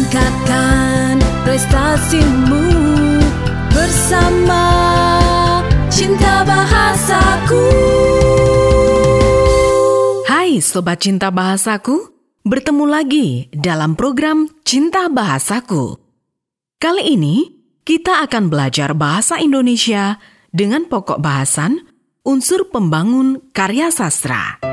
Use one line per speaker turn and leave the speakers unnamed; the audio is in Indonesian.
Tingkatkan prestasimu bersama Cinta Bahasaku.
Hai Sobat Cinta Bahasaku, bertemu lagi dalam program Cinta Bahasaku. Kali ini kita akan belajar bahasa Indonesia dengan pokok bahasan unsur pembangun karya sastra.